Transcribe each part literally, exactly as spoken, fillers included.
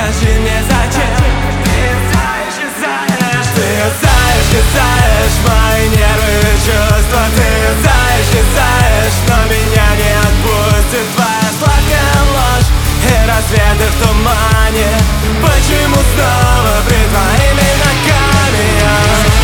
скажи мне зачем ты исчезаешь, исчезаешь. Ты исчезаешь, исчезаешь мои нервы и чувства. Ты исчезаешь, исчезаешь, но меня не отпустит твоя сладкая ложь и рассветы в тумане. Почему снова пред твоими ногами я?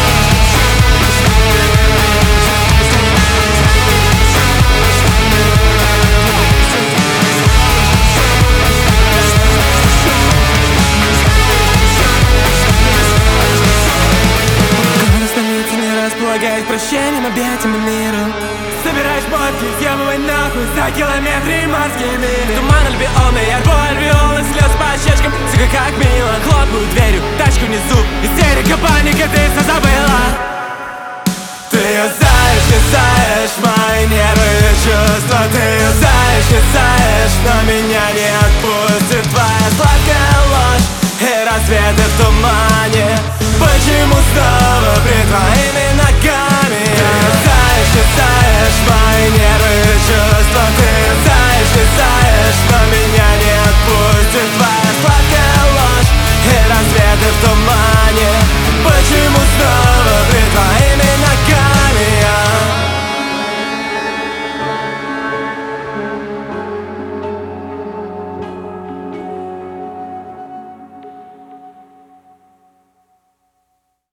Располагает прощением, объятием и миром. Собираешь бабки, съебывай нахуй за километры и морские мили. Туман альбионы, ярбой альвеолы, слез по щечкам. Сука, как мило, хлопаю дверью, тачку внизу. Истерика, паника, ты все забыла. Ты исчезаешь, исчезаешь мои нервы и чувства. Ты исчезаешь, исчезаешь, но меня не отпустит твоя сладкая ложь и рассветы в тумане. Почему снова при твоих